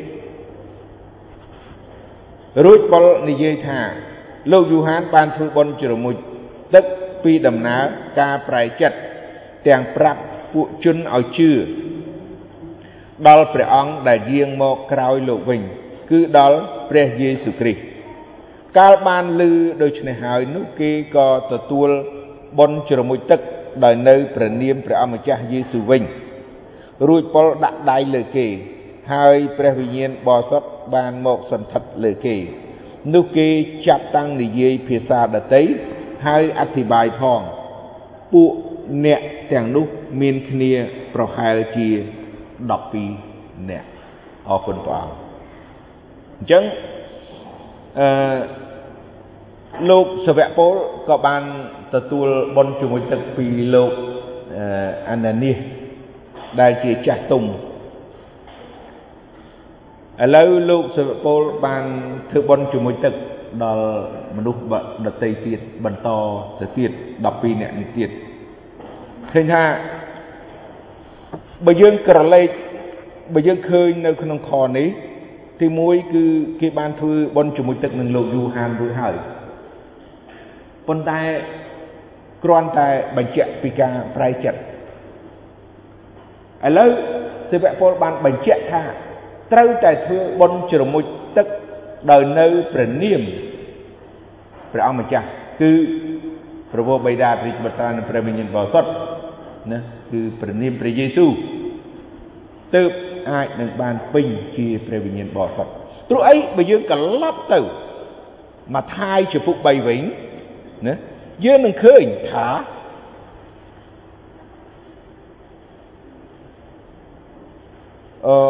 រួចបុលនិយាយថាលោកយូហានបានធ្វើបុណ្យជ្រមុជទឹកពីដំណើរការប្រែចិត្តទាំងប្រាប់ពួកជនឲ្យជឿដល់ព្រះអង្គដែលយាងមកក្រោយលោកវិញគឺដល់ព្រះយេស៊ូវគ្រីស្ទកាលបានឮដូច្នេះហើយនោះគេក៏ទទួលបុណ្យជ្រមុជទឹកដោយនៅព្រះនាមព្រះអម្ចាស់យេស៊ូវវិញរួចបុលដាក់ដៃលើគេហើយព្រះវិញ្ញាណបរិសុទ្ធបានមកសន្ធិដ្ឋលើគេនោះគេចាប់តាំងនិយាយភាសាដទៃហើយអធិប្បាយផងពួកអ្នកទាំងនោះមានគ្នាប្រហែលជាដប់ពីរនាក់អរគុណព្រះអង្គអញ្ចឹងអឺលោកសាវកពលក៏បានទទួលបុណ្យជាមួយទឹកពីលោកអាណានីសដែលជាចាស់ទុំឥឡូវលោកសាវកពលបានធ្វើបុណ្យជាមួយទឹកដល់មនុស្សដទៃទៀតបន្តទៅទៀតដប់ពីរនាក់នេះទៀតឃើញថាបើយើងក្រឡេកបើយើងឃើញនៅក្នុងខនេះទីមួយគឺគេបានធ្វើបុណ្យជាមួយទឹកនឹងលោកយូហានរួចហើយប៉ុន្តែគ្រាន់តែបញ្ជាក់ពីការប្រែចិត្តឥឡូវសាវកពលបានបញ្ជាក់ថាត្រូវតែធ្វើបុណ្យជ្រមុជទឹកដោយនៅព្រះនាមព្រះអង្គម្ចាស់គឺព្រះវរបិតាព្រះបុត្រានិងព្រះវិញ្ញាណបរិសុទ្ធណាគឺព្រះនាមព្រះយេស៊ូវទើបអាចនឹងបានពេញជាព្រះវិញ្ញាណបរិសុទ្ធព្រោះអីបើយើងត្រឡប់ទៅម៉ាថាយចំពុកបីវិញណាយើងនឹងឃើញថាអឺ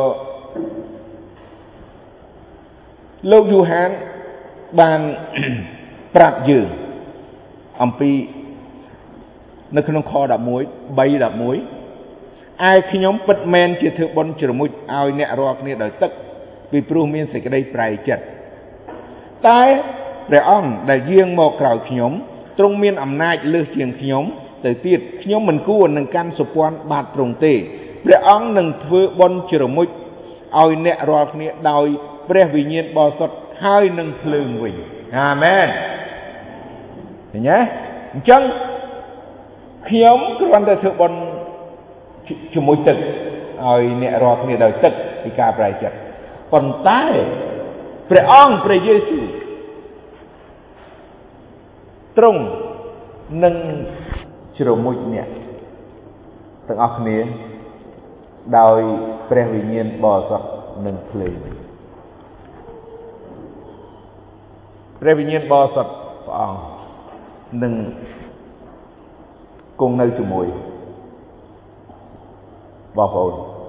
លោកយូហានបានប្រាប់យើងអំពីនៅក្នុងខដប់មួយ បីដប់មួយ ឯខ្ញុំពិតមែនជាធ្វើបុណ្យជ្រមុជឲ្យអ្នករាល់គ្នាដោយទឹកពីព្រោះមានសេចក្តីប្រែចិត្តតែព្រះអង្គដែលយាងមកក្រោយខ្ញុំទ្រង់មានអំណាចលើសជាងខ្ញុំទៅទៀតខ្ញុំមិនគួរនឹងកាន់សុភ័ណ្ឌបាតទ្រង់ទេព្រះអង្គនឹងធ្វើបុណ្យជ្រមុជឲ្យអ្នករាល់គ្នាដោយព្រះវិញ្ញាណបរិសុទ្ធហើយនឹងភ្លើងវិញអាមែនឃើញទេអញ្ចឹងខ្ញុំគ្រាន់តែធ្វើបុណ្យជាមួយទឹកឲ្យអ្នករាល់គ្នាដោយទឹកពីការប្រែចិត្តប៉ុន្តែព្រះអង្គព្រះយេស៊ូវទ្រង់នឹងជ្រមុជអ្នកទាំងអស់គ្នាដោយព្រះវិញ្ញាណបរិសុទ្ធនិងភ្លើងព្រះវិញ្ញាណបរិសុទ្ធព្រះអង្គនឹងគង់នៅជាមួយបងប្អូន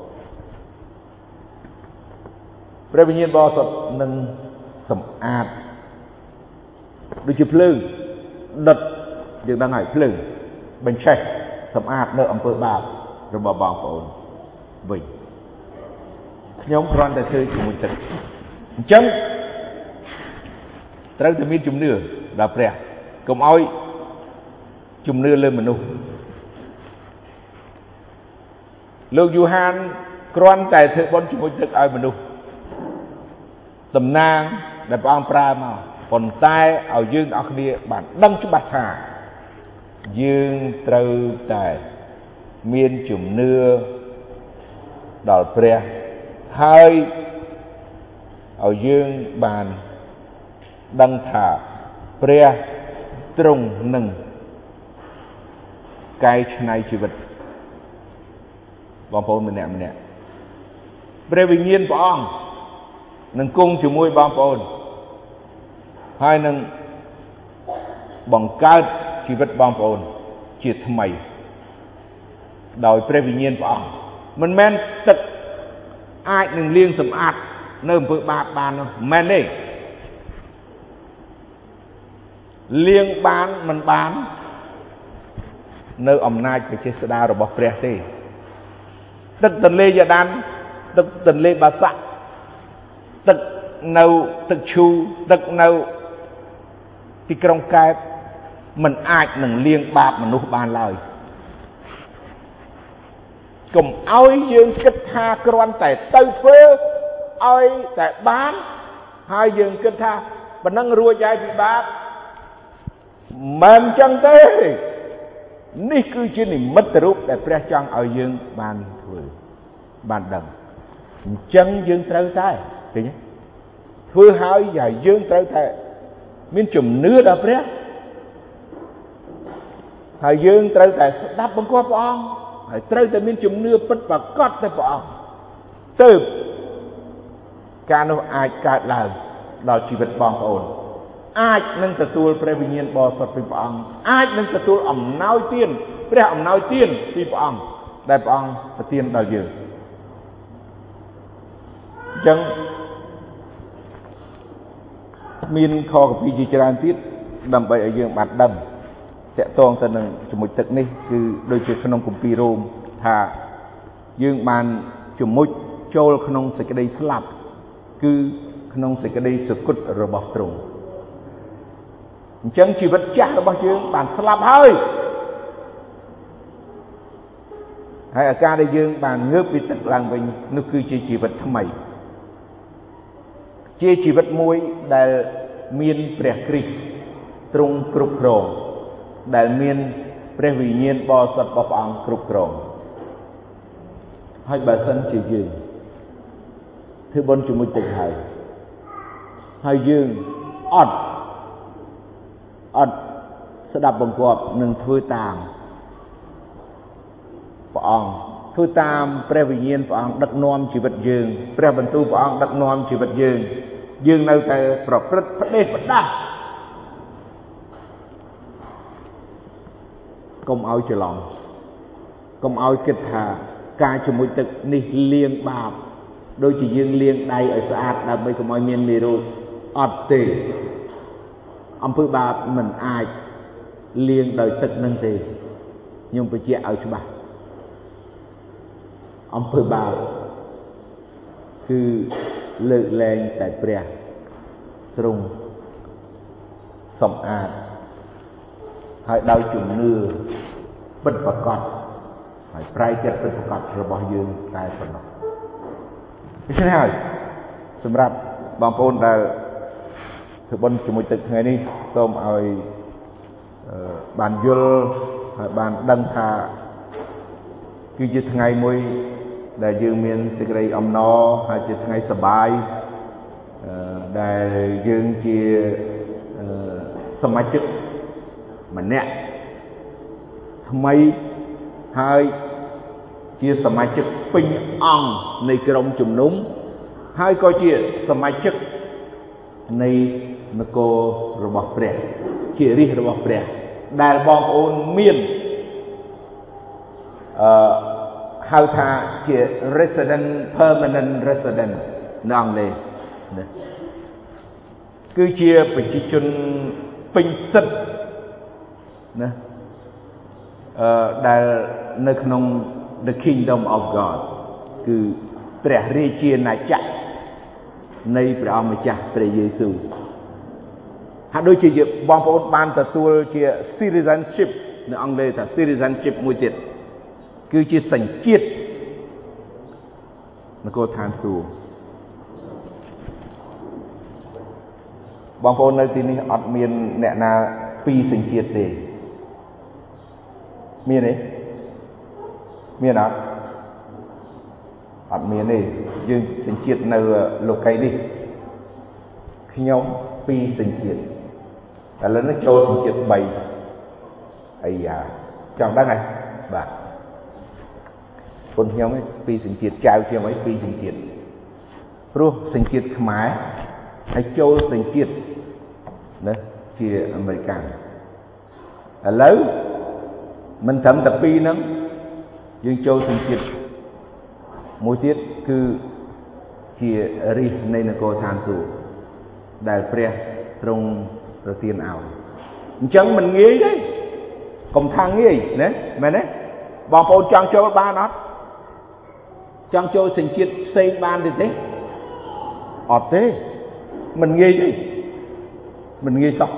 ព្រះវិញ្ញាណបរិសុទ្ធនឹងសម្អាតដូចជាភ្លើងដុតយើងដឹងហើយភ្លើងបញ្ឆេះសម្អាតនៅអំពើបាបរបស់បងប្អូនវិញខ្ញុំគ្រាន់តែធ្វើជាមួយទឹកអញ្ចឹងត្រូវតែមានជំនឿដល់ព្រះកុំឲ្យជំនឿលើមនុស្សលោកយូហានគ្រាន់តែធ្វើបុណ្យជាមួយទឹកឲ្យមនុស្សតំណាងដែលព្រះអង្គប្រើមកប៉ុន្តែឲ្យយើងអស់គ្នាបានដឹងច្បាស់ថាយើងត្រូវតែមានជំនឿដល់ព្រះហើយឲ្យយើងបានដឹងថាព្រះទ្រង់នឹងកែច្នៃជីវិតបងប្អូនម្នាក់ម្នាក់ព្រះវិញ្ញាណព្រះអង្គនឹងគង់ជាមួយបងប្អូនហើយនឹងបង្កើតជីវិតបងប្អូនជាថ្មីដោយព្រះវិញ្ញាណព្រះអង្គមិនមែនទឹកអាចនឹងលាងសម្អាតនៅអំពើបាបបាននោះមិនមែនទេលាងបានមិនបាននៅអំណាចព្រះចេស្តារបស់ព្រះទេទឹកទន្លេយ៉ាដានទឹកទន្លេបាសាក់ទឹកនៅទឹកឈូទឹកនៅទីក្រុងកែបមិនអាចនឹងលាងបាបមនុស្សបានឡើយកុំឲ្យយើងគិតថាគ្រាន់តែទៅធ្វើឲ្យតែបានហើយយើងគិតថាប៉ុណ្ណឹងរួចហើយពីបាបមិនចឹងទេនេះគឺជានិមិត្តរូបដែលព្រះចង់ឲ្យយើងបានធ្វើបានដឹងអញ្ចឹងយើងត្រូវតែឃើញទេធ្វើហើយហើយយើងត្រូវតែមានជំនឿដល់ព្រះហើយយើងត្រូវតែស្ដាប់បង្គាប់ព្រះអង្គហើយត្រូវតែមានជំនឿពិតប្រាកដទៅព្រះអង្គទើបការនោះអាចកើតឡើងដល់ជីវិតបងប្អូនអាចនឹងទទួលព្រះវិញ្ញាណបរិសុទ្ធពីព្រះអង្គអាចនឹងទទួលអំណោយទានព្រះអំណោយទានពីព្រះអង្គដែលព្រះអង្គប្រទានដល់យើងអញ្ចឹងមានខគម្ពីរជាច្រើនទៀតដើម្បីឲ្យយើងបានដឹងតកតងទៅនឹងជាមួយទឹកនេះគឺដូចជាក្នុងគម្ពីររ៉ូមថាយើងបានជំមុជចូលក្នុងសេចក្តីស្លាប់គឺក្នុងសេចក្តីសគត់របស់ទ្រង់អញ្ចឹងជីវិតចាស់របស់យើងបានស្លាប់ហើយហើយអាការដែលយើងបានងើបពីទឹកឡើងវិញនោះគឺជាជីវិតថ្មីជាជីវិតមួយដែលមានព្រះគ្រីស្ទទ្រង់គ្រប់គ្រងដែលមានព្រះវិញ្ញាណបរិសុទ្ធរបស់ព្រះអង្គគ្រប់គ្រងហើយបើសិនជាយើងធ្វើបុណ្យជាមួយទឹកហើយហើយយើងអត់អត់ស្ដាប់បង្គាប់នឹងធ្វើតាមព្រះអង្គធ្វើតាមព្រះវិញ្ញាណព្រះអង្គដឹកនាំជីវិតយើងព្រះបន្ទូលព្រះអង្គដឹកនាំជីវិតយើងយើងនៅតែប្រព្រឹត្តផ្ដេសផ្ដាស់កុំឲ្យច្រឡំកុំឲ្យគិតថាការជាមួយទឹកនេះលាងបាបដូចជាយើងលាងដៃឲ្យស្អាតដើម្បីកុំឲ្យមានមេរោគអត់ទេអំពើបាបមិនអាចលាងដោយទឹកនឹងទេខ្ញុំបញ្ជាក់ឲ្យច្បាស់អំពើបាបគឺលើកលែងតែព្រះទ្រង់សម្អាតហើយដោយជំនឿពិតប្រាកដហើយប្រែចិត្តពិតប្រាកដរបស់យើងតែប៉ុណ្ណោះដូច្នេះហើយសម្រាប់បងប្អូនដែលធ្វើបុណ្យជាមួយទឹកថ្ងៃនេះសូមឲ្យបានយល់ហើយបានដឹងថាគឺជាថ្ងៃមួយដែលយើងមានសេចក្តីអំណរហើយជាថ្ងៃសប្បាយដែលយើងជាសមាជិកម្នាក់ថ្មីហើយជាសមាជិកពេញអង្គនៃក្រុមជំនុំហើយក៏ជាសមាជិកនៃនគររបស់ព្រះជារាជរបស់ព្រះដែលបងប្អូនមានអឺហៅថាជា resident permanent resident នៅអង់គ្លេសណាគឺជាប្រជាជនពេញសិទ្ធិណាអឺដែលនៅក្នុង the kingdom of God គឺព្រះរាជាណាចក្រនៃព្រះអង្គម្ចាស់ព្រះយេស៊ូវហើយដូចជាបងប្អូនបានទទួលជា citizenship នៅអង់គ្លេសថា citizenship មួយទៀតគឺជាសញ្ជាតិនគរឋានសួគ៌បងប្អូននៅទីនេះអត់មានអ្នកណាពីរសញ្ជាតិទេមានទេមានអត់អត់មានទេយើងសញ្ជាតិនៅលោកីនេះខ្ញុំពីរសញ្ជាតិឥឡូវនេះចូលសញ្ជាតិបីអាយ៉ាចង់ដឹងហ៎បាទគុណខ្ញុំពីរសញ្ជាតិចៅខ្ញុំអីពីរសញ្ជាតិព្រោះសញ្ជាតិខ្មែរហើយចូលសញ្ជាតិណាជាអាមេរិកាំងឥឡូវមិនត្រឹមតែពីរហ្នឹងយើងចូលសញ្ជាតិមួយទៀតគឺជារាជនៃនគរឋានសួគ៌ដែលព្រះទ្រង់ប្រទានឲ្យអញ្ចឹងមិនងាយទេកុំថាងាយណាមែនទេបងប្អូនចង់ចូលបានអត់ចង់ចូលសញ្ជាតិផ្សេងបានទេទេអត់ទេមិនងាយទេមិនងាយសោះ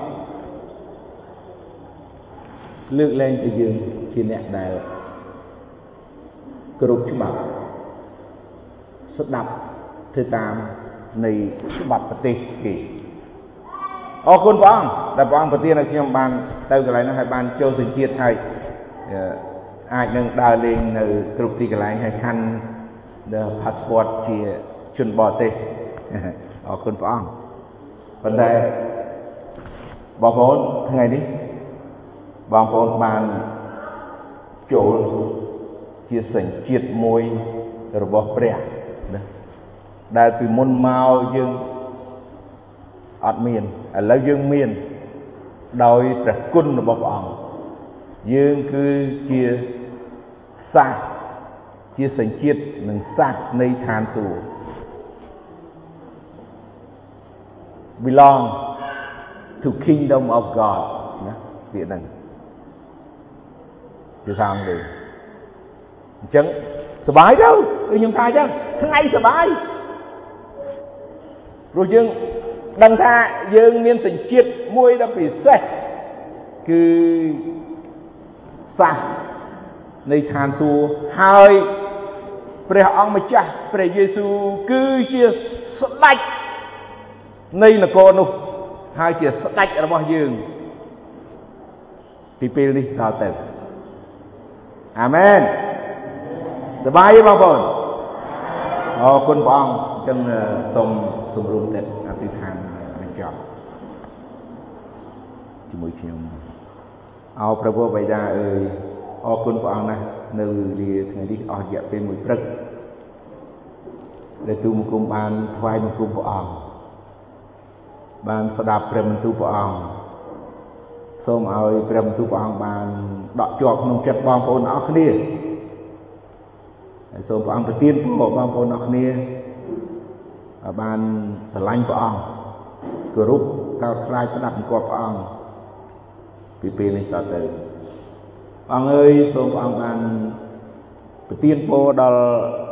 លើកលែងទៅយើងជាអ្នកដែលគ្រប់ច្បាប់ស្ដាប់ធ្វើតាមនៃច្បាប់ប្រទេសគេអរគុណព្រះអង្គដែលព្រះអង្គប្រទានឲ្យខ្ញុំបានទៅកន្លែងនោះហើយបានចូលសញ្ជាតិហើយអាចនឹងដើរលេងនៅគ្រប់ទីកន្លែងហើយខាន់ passport ជាជនបរទេសអរគុណព្រះអង្គប៉ុន្តែបងប្អូនថ្ងៃនេះបងប្អូនបានចូលជាសញ្ជាតិមួយរបស់ព្រះណាដែលពីមុនមកយើងអត់មានឥឡូវយើងមានដោយព្រះគុណរបស់ព្រះអង្គយើងគឺជាសាសជាសញ្ជាតិនិងសាសនៃឋានសួគ៌ belong to kingdom of God ណាពាក្យហ្នឹងជាសាសអង់គ្លេសអញ្ចឹងសบายទៅខ្ញុំថាអញ្ចឹងថ្ងៃសบายព្រោះយើងដឹងថាយើងមានសញ្ជាតិមួយដ៏ពិសេសគឺសាសនៃឋានសួគ៌ហើយព្រះអង្គម្ចាស់ព្រះយេស៊ូវគឺជាស្ដេចនៃនគរនោះហើយជាស្ដេចរបស់យើងពីពេលនេះដល់ទៅអាមែនសប្បាយទេបងប្អូនអរគុណព្រះអង្គអញ្ចឹងសូមសម្រុំចិត្តអធិដ្ឋានបញ្ចប់ជាមួយខ្ញុំអោព្រះបិតាអើយអរគុណព្រះអង្គណាស់នៅលាថ្ងៃនេះអស់រយៈពេលមួយព្រឹកដែលទូលបង្គំបានថ្វាយបង្គំព្រះអង្គបានស្ដាប់ព្រះបន្ទូលព្រះអង្គសូមឲ្យព្រះបន្ទូលព្រះអង្គបានដកជាប់ក្នុងចិត្តបងប្អូនអស់គ្នាហើយសូមព្រះអង្គប្រទានពរបងប្អូនអស់គ្នាឲ្យបានស្រឡាញ់ព្រះអង្គគោរពកោតខ្លាចស្ដាប់បង្គាប់ព្រះអង្គពីពេលនេះតទៅអង្គអើយសូមព្រះអង្គបានប្រទានពរដល់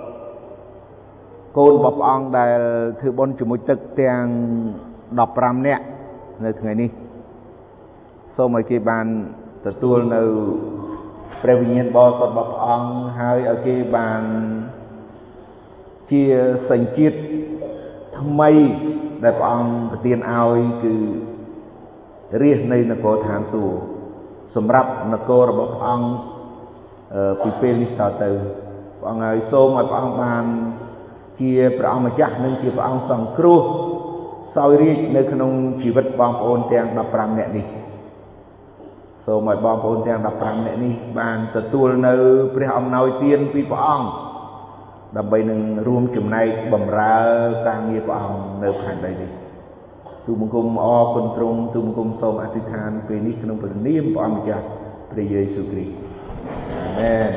កូនរបស់ព្រះអង្គដែលធ្វើបុណ្យជាមួយទឹកទាំងដប់ប្រាំនាក់នៅថ្ងៃនេះសូមឲ្យគេបានទទួលនៅព្រះវិញ្ញាណបរិសុទ្ធរបស់ព្រះអង្គហើយឲ្យគេបានជាសញ្ជាតិថ្មីដែលព្រះអង្គប្រទានឲ្យគឺរាជនៃនគរឋានសួគ៌សម្រាប់នគររបស់ព្រះអង្គពីពេលនេះតទៅព្រះអង្គឲ្យសូមឲ្យព្រះអង្គបានជាព្រះអង្គម្ចាស់និងជាព្រះអង្គសង្គ្រោះសោយរាជនៅក្នុងជីវិតបងប្អូនទាំងដប់ប្រាំនាក់នេះសូមឲ្យបងប្អូនទាំងដប់ប្រាំនាក់នេះបានទទួលនៅព្រះអំណោយទានពីព្រះអង្គដើម្បីនឹងរួមចំណែកបម្រើការងារព្រះអង្គនៅផែនដីនេះទូលបង្គំអរគុណទ្រង់ទូលបង្គំសូមអធិដ្ឋានពេលនេះក្នុងព្រះនាមព្រះអង្គម្ចាស់ព្រះយេស៊ូវគ្រីស្ទអាមែន